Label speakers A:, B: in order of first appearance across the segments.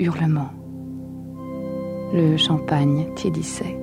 A: hurlements. Le champagne tiédissait.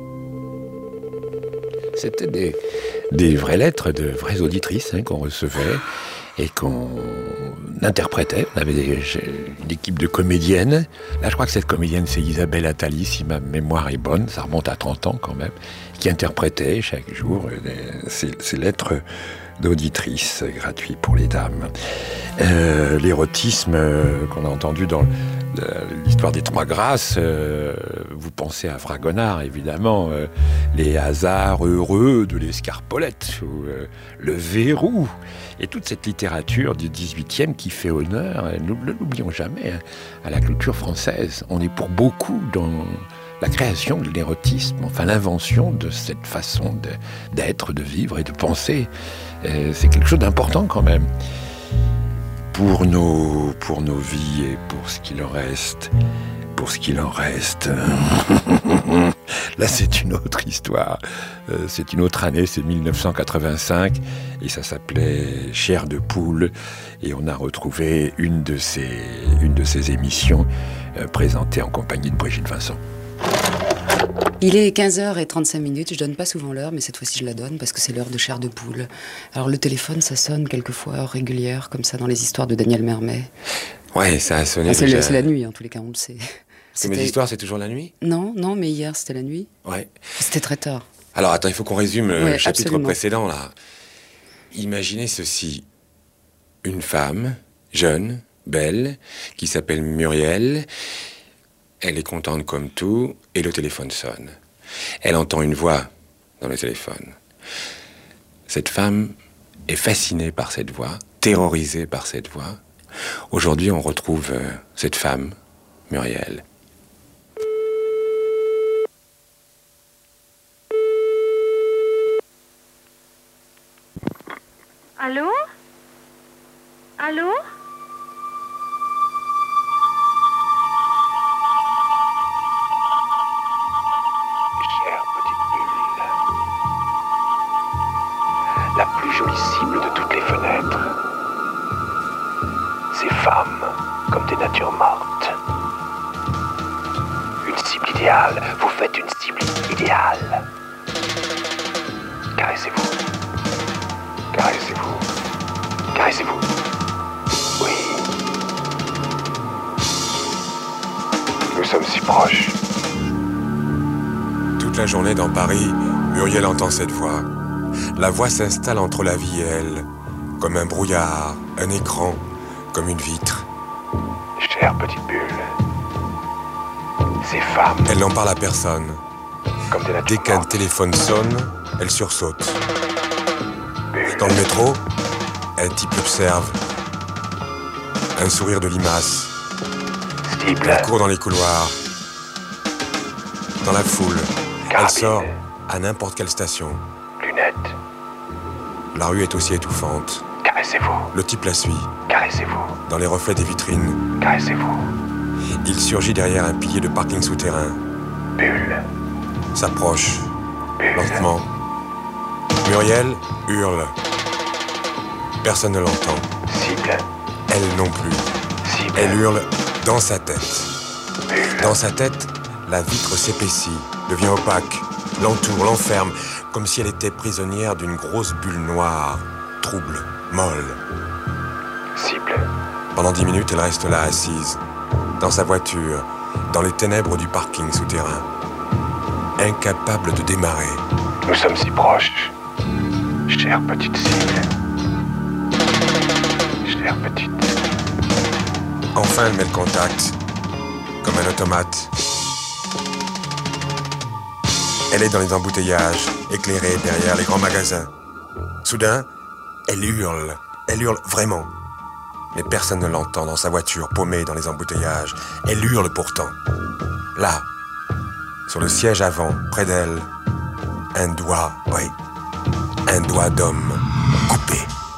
B: C'était des vraies lettres de vraies auditrices qu'on recevait et qu'on interprétait. On avait une équipe de comédiennes. Là, je crois que cette comédienne, c'est Isabelle Attali, si ma mémoire est bonne, ça remonte à 30 ans quand même, qui interprétait chaque jour ces lettres d'auditrices gratuits pour les dames. L'érotisme qu'on a entendu dans l'histoire des Trois Grâces, vous pensez à Fragonard, évidemment, les hasards heureux de l'escarpolette, ou le verrou, et toute cette littérature du XVIIIe qui fait honneur, ne l'oublions jamais, à la culture française. On est pour beaucoup dans la création de l'érotisme, enfin l'invention de cette façon d'être, de vivre et de penser. C'est quelque chose d'important quand même. Pour nos vies et pour ce qu'il en reste. Là, c'est une autre histoire. C'est une autre année, c'est 1985, et ça s'appelait Chair de poule. Et on a retrouvé une de ces émissions présentée en compagnie de Brigitte Vincent.
C: Il est 15h35, je donne pas souvent l'heure, mais cette fois-ci je la donne parce que c'est l'heure de Chair de poule. Alors le téléphone, ça sonne quelquefois à heure régulière, comme ça dans les histoires de Daniel Mermet.
B: Ouais, ça a sonné
C: déjà. C'est la nuit, en tous les cas, on le sait.
B: Mes histoires, c'est toujours la nuit ?
C: Non, mais hier c'était la nuit.
B: Ouais.
C: C'était très tard.
B: Alors attends, il faut qu'on résume le chapitre
C: absolument.
B: précédent là. Imaginez ceci. Une femme, jeune, belle, qui s'appelle Muriel. Elle est contente comme tout, et le téléphone sonne. Elle entend une voix dans le téléphone. Cette femme est fascinée par cette voix, terrorisée par cette voix. Aujourd'hui, on retrouve cette femme, Muriel.
D: Allô ? Allô ?
E: La plus jolie cible de toutes les fenêtres. Ces femmes, comme des natures mortes. Une cible idéale. Vous faites une cible idéale. Caressez-vous. Caressez-vous. Caressez-vous. Oui. Nous sommes si proches.
F: Toute la journée dans Paris, Muriel entend cette voix. La voix s'installe entre la vie et elle, comme un brouillard, un écran, comme une vitre.
E: Chère petite bulle, ces femmes...
F: Elle n'en parle à personne.
E: Comme des natures
F: Dès qu'un
E: mortes.
F: téléphone sonne, elle sursaute.
E: Bulle.
F: Dans le métro, un type l'observe. Un sourire de limace.
E: Cible.
F: Elle court dans les couloirs. Dans la foule. Elle
E: Carabine.
F: sort à n'importe quelle station.
E: Lunettes.
F: La rue est aussi étouffante.
E: Caressez-vous.
F: Le type la suit,
E: Caressez-vous.
F: dans les reflets des vitrines.
E: Caressez-vous.
F: Il surgit derrière un pilier de parking souterrain.
E: Bulle.
F: S'approche,
E: Bulle.
F: lentement. Muriel hurle. Personne ne l'entend.
E: Cible.
F: Elle non plus.
E: Cible.
F: Elle hurle dans sa tête.
E: Bulle.
F: Dans sa tête, la vitre s'épaissit, devient opaque, l'entoure, l'enferme, comme si elle était prisonnière d'une grosse bulle noire, trouble, molle.
E: Cible.
F: Pendant 10 minutes, elle reste là, assise, dans sa voiture, dans les ténèbres du parking souterrain, incapable de démarrer.
E: Nous sommes si proches. Chère petite cible. Chère petite.
F: Enfin, elle met le contact, comme un automate. Elle est dans les embouteillages, éclairée derrière les grands magasins. Soudain, elle hurle vraiment. Mais personne ne l'entend dans sa voiture, paumée dans les embouteillages. Elle hurle pourtant. Là, sur le siège avant, près d'elle, un doigt, oui, un doigt d'homme, coupé.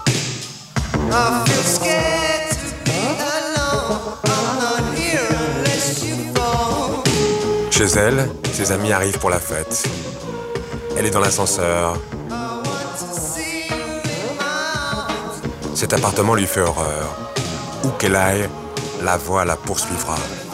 G: I feel scared to be alone. I'm not here unless you fall.
F: Chez elle, ses amis arrivent pour la fête. Elle est dans l'ascenseur.
G: I want to see you in my arms.
F: Cet appartement lui fait horreur. Où qu'elle aille, la voix la poursuivra.